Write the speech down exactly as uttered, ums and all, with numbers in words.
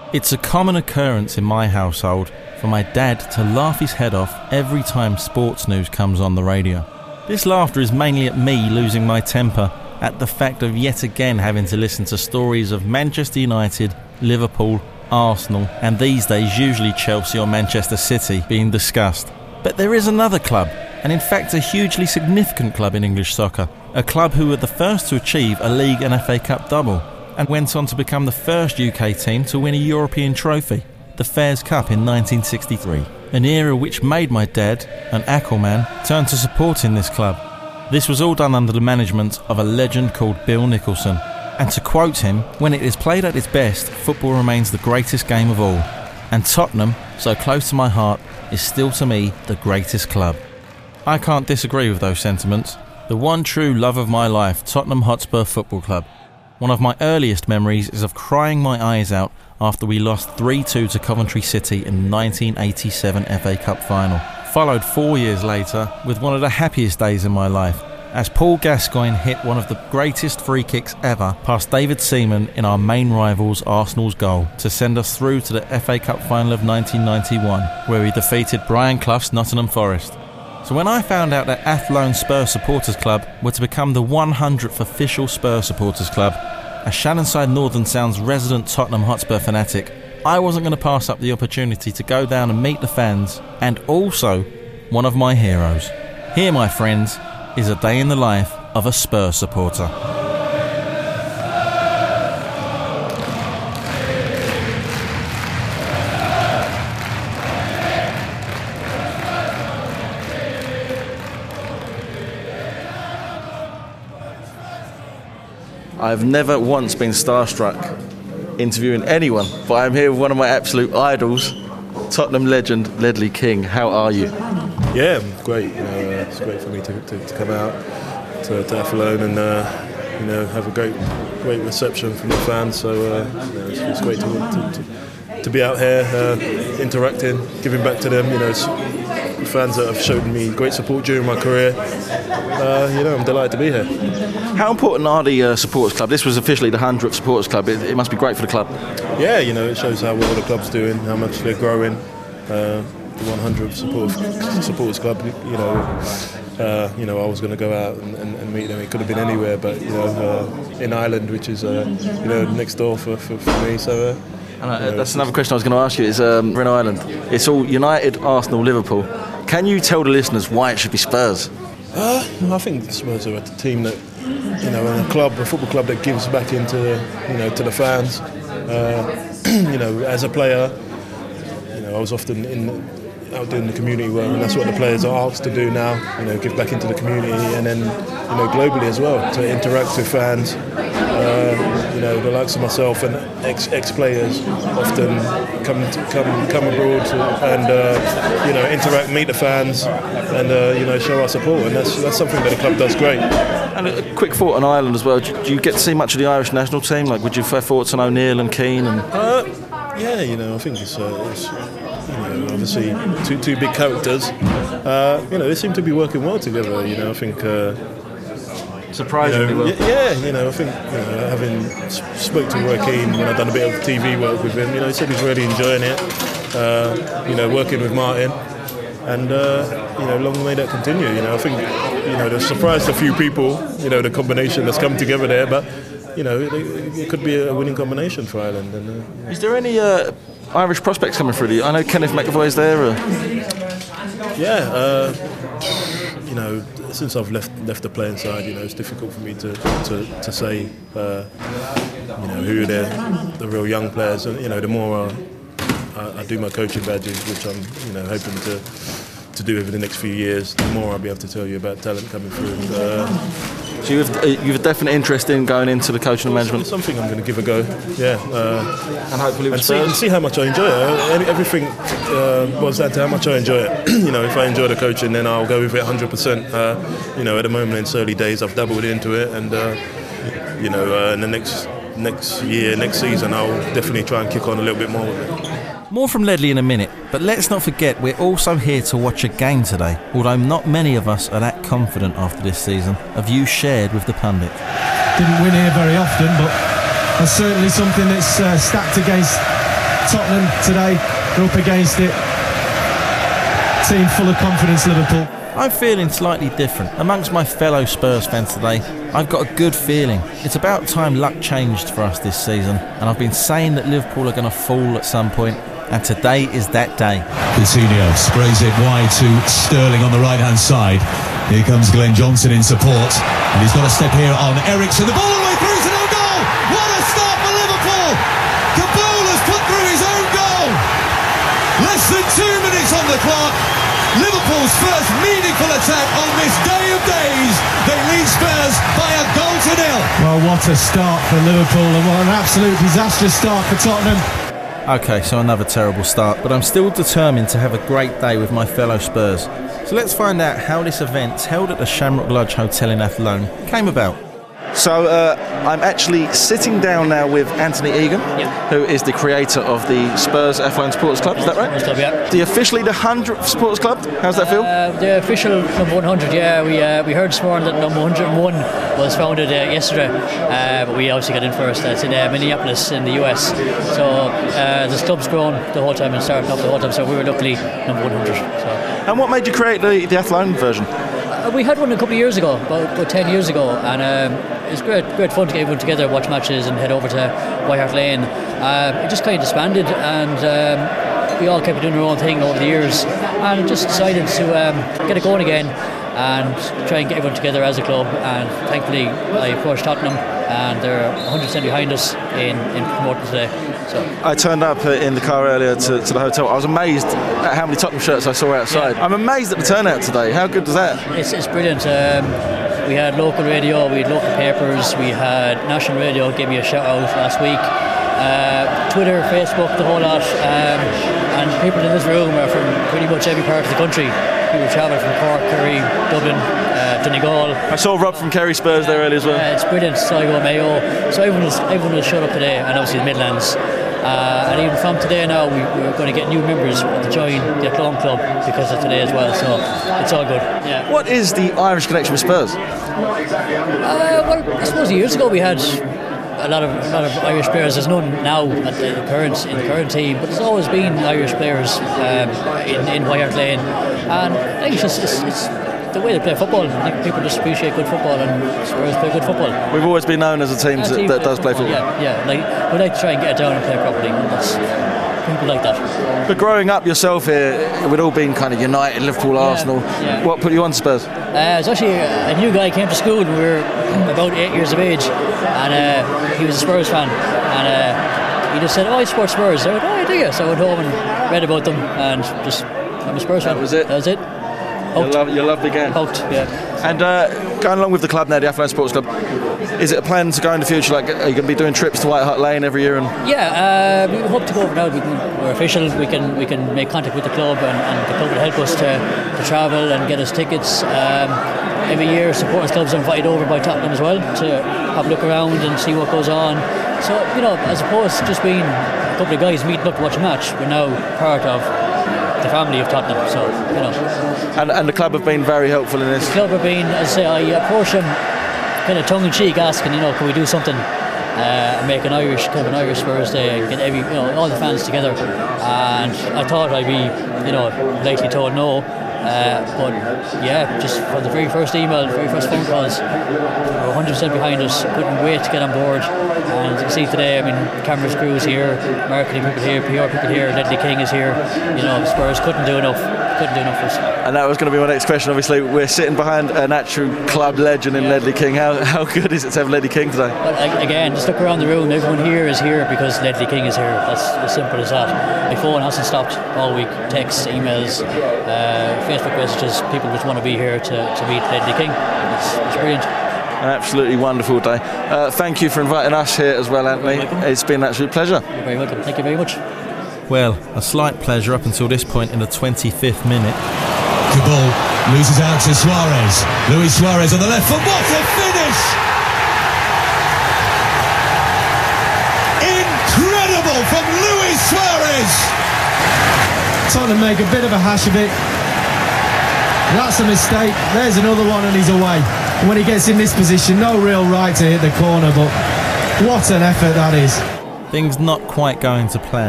It's a common occurrence in my household for my dad to laugh his head off every time sports news comes on the radio. This laughter is mainly at me losing my temper at the fact of yet again having to listen to stories of Manchester United, Liverpool, Arsenal, and these days usually Chelsea or Manchester City being discussed. But there is another club, and in fact a hugely significant club in English soccer, a club who were the first to achieve a League and F A Cup double, and went on to become the first U K team to win a European trophy, the Fairs Cup in nineteen sixty-three, an era which made my dad, an Aquaman, turn to supporting this club. This was all done under the management of a legend called Bill Nicholson, and to quote him, when it is played at its best, football remains the greatest game of all, and Tottenham, so close to my heart, is still to me the greatest club. I can't disagree with those sentiments. The one true love of my life, Tottenham Hotspur Football Club. One of my earliest memories is of crying my eyes out after we lost three two to Coventry City in the nineteen eighty-seven F A Cup final, followed four years later with one of the happiest days in my life, as Paul Gascoigne hit one of the greatest free kicks ever past David Seaman in our main rivals Arsenal's goal to send us through to the F A Cup final of nineteen ninety-one, where we defeated Brian Clough's Nottingham Forest. So when I found out that Athlone Spurs Supporters Club were to become the one hundredth official Spurs Supporters Club, as Shannonside Northern Sound's resident Tottenham Hotspur fanatic, I wasn't going to pass up the opportunity to go down and meet the fans, and also one of my heroes. Here, my friends, is a day in the life of a Spurs supporter. I've never once been starstruck interviewing anyone, but I'm here with one of my absolute idols, Tottenham legend Ledley King. How are you? Yeah, great. You know, uh, it's great for me to, to, to come out to, to Athlone and uh, you know have a great great reception from the fans. So uh, you know, it's, it's great to, to, to, to be out here uh, interacting, giving back to them. You know, it's fans that have shown me great support during my career. Uh, you know, I'm delighted to be here. How important are the uh, supporters club? This was officially the one hundredth supporters club. It, it must be great for the club. Yeah, you know, it shows how well the club's doing, how much they're growing. Uh, the one hundredth support, supporters club, you know, uh, you know, I was going to go out and, and, and meet them. It could have been anywhere, but you know, uh, in Ireland, which is uh, you know next door for, for, for me. So. Uh, And uh, that's another question I was going to ask you. Is um, we're in Ireland. It's all United, Arsenal, Liverpool. Can you tell the listeners why it should be Spurs? Uh, I think Spurs are a team that, you know, and a club, a football club that gives back into, you know, to the fans. Uh, you know, as a player, you know, I was often in out doing the community work, and that's what the players are asked to do now. You know, give back into the community, and then, you know, globally as well, to interact with fans. Uh, you know, the likes of myself and ex ex players often come to, come come abroad to, and uh, you know interact, meet the fans, and uh, you know show our support, and that's that's something that the club does great. And a quick thought on Ireland as well. Do you get to see much of the Irish national team? Like, would you have thoughts on O'Neill and Keane? And uh, yeah, you know, I think it's, uh, it's you know obviously two two big characters. Uh, you know, they seem to be working well together. You know, I think. Uh, Surprisingly you know, well. Yeah, you know, I think you know, having spoke to Roy Keane when I've done a bit of T V work with him, you know, he said he's really enjoying it. Uh, you know, working with Martin, and uh, you know, long may that continue. You know, I think you know they've surprised a few people. You know, the combination that's come together there, but you know, it, it could be a winning combination for Ireland. And, uh, is there any uh, Irish prospects coming through? I know Kenneth McAvoy's there. Or? Yeah. Uh, You know, since I've left left the playing side, you know, it's difficult for me to to, to say, uh, you know, who are the the real young players. And you know, the more uh, I, I do my coaching badges, which I'm, you know, hoping to to do over the next few years, the more I'll be able to tell you about talent coming through. Uh, so you've uh, you've a definite interest in going into the coaching and management. It's something I'm going to give a go. Yeah, uh, and hopefully and see, and see how much I enjoy it. Everything uh, boils down to how much I enjoy it. You know, if I enjoy the coaching, then I'll go with it one hundred percent. Uh, you know, at the moment, in its early days, I've dabbled into it, and uh, you know, uh, in the next next year, next season, I'll definitely try and kick on a little bit more with it. More from Ledley in a minute, but let's not forget we're also here to watch a game today, although not many of us are that confident after this season, a view shared with the pundit. Didn't win here very often, but that's certainly something that's uh, stacked against Tottenham today, they're up against it. Team full of confidence, Liverpool. I'm feeling slightly different. Amongst my fellow Spurs fans today, I've got a good feeling. It's about time luck changed for us this season, and I've been saying that Liverpool are going to fall at some point, and today is that day. Coutinho sprays it wide to Sterling on the right-hand side. Here comes Glenn Johnson in support, and he's got a step here on Eriksen. The ball all the way through to no goal! What a start for Liverpool! Kaboul has put through his own goal! Less than two minutes on the clock. Liverpool's first meaningful attack on this day of days. They lead Spurs by a goal to nil. Well, what a start for Liverpool, and what an absolute disastrous start for Tottenham. Okay, so another terrible start, but I'm still determined to have a great day with my fellow Spurs. So let's find out how this event, held at the Shamrock Lodge Hotel in Athlone, came about. So uh, I'm actually sitting down now with Anthony Egan, Yep. who is the creator of the Spurs Athlone Supporters Club, is that right? Sports Club, yeah. The officially the hundredth Supporters Club, how's that feel? Uh, the official number one hundred, yeah. We uh, we heard this morning that number one hundred and one was founded uh, yesterday, uh, but we obviously got in first. That's in uh, Minneapolis in the U S. So uh, this club's grown the whole time and started up the whole time, so we were luckily number one hundred. So. And what made you create the, the Athlone version? Uh, we had one a couple of years ago, about, about ten years ago, and um, it was great, great fun to get everyone together, watch matches, and head over to White Hart Lane. Uh, it just kind of disbanded, and um, we all kept doing our own thing over the years, and just decided to um, get it going again and try and get everyone together as a club. And thankfully, I approached Tottenham, and they're one hundred percent behind us in, in promoting today. So. I turned up uh, in the car earlier to, to the hotel. I was amazed at how many Tottenham shirts I saw outside. Yeah. I'm amazed at the turnout today. How good was that? It's, it's brilliant. Um, we had local radio, we had local papers, we had national radio gave me a shout out last week. Uh, Twitter, Facebook, the whole lot. Um, and people in this room are from pretty much every part of the country. People travel from Cork, Kerry, Dublin, uh, Donegal. I saw Rob from Kerry Spurs there earlier as well. Uh, it's brilliant. Sligo, Mayo. So everyone is everyone has showed up today, and obviously the Midlands. Uh, and even from today now, we, we're going to get new members to join the Athlone Club because of today as well. So it's all good. Yeah. What is the Irish connection with Spurs? Uh, well, I suppose years ago we had a lot of a lot of Irish players. There's none now at the current in the current team, but there's always been Irish players um, in in White Hart Lane, and I think it's just it's, it's the way they play football. I think people just appreciate good football, and Spurs play good football. We've always been known as a team As a that, team that does play football. Yeah, yeah. Like we like to try and get it down and play properly. And that's people like that. But growing up yourself here, we'd all been kind of United, Liverpool, Arsenal. yeah. What put you on Spurs? Uh, it's actually a, a new guy came to school when we were about eight years of age, and uh, he was a Spurs fan, and uh, he just said, "Oh, I support Spurs." I went, "Oh, I do you?" So I went home and read about them, and just I'm a Spurs fan. That was it? That was it. You love, you love the game. Hooked, yeah. And uh, going along with the club now, the Athlone Sports Club, is it a plan to go in the future? Like, are you going to be doing trips to White Hart Lane every year? And Yeah, uh, we hope to go over now. We can, we're official. We can we can make contact with the club, and, and the club will help us to, to travel and get us tickets. Um, every year, supporters clubs are invited over by Tottenham as well to have a look around and see what goes on. So, you know, as opposed to just being a couple of guys meeting up to watch a match, we're now part of the family of Tottenham. So, you know. And, and the club have been very helpful in this. The club have been, as I say, I approached them kind of tongue-in-cheek, asking, you know, can we do something uh, and make an Irish, kind of an Irish Spurs Day, get every, you know, all the fans together. And I thought I'd be, you know, likely told no. Uh, but yeah, just from the very first email, the very first phone calls, they were one hundred percent behind us. Couldn't wait to get on board. And as you can see today, I mean, cameras crew is here, marketing people here, P R people here, Ledley King is here. You know, Spurs couldn't do enough. Couldn't do enough for us. And that was going to be my next question. Obviously, we're sitting behind an actual club legend in Yeah. Ledley King. How how good is it to have Ledley King today? But again, just look around the room. Everyone here is here because Ledley King is here. That's as simple as that. My phone hasn't stopped all week. Texts, emails, uh, Facebook messages. People just want to be here to, to meet Ledley King. It's, it's brilliant. An absolutely wonderful day. Uh, thank you for inviting us here as well, Anthony. It's been an absolute pleasure. You're very welcome. Thank you very much. Well, a slight pleasure up until this point in the twenty-fifth minute. Kaboul loses out to Suarez. Luis Suarez on the left foot. What a finish! Incredible from Luis Suarez! Tottenham make a bit of a hash of it. That's a mistake. There's another one and he's away. When he gets in this position, no real right to hit the corner, but what an effort that is. Things not quite going to plan.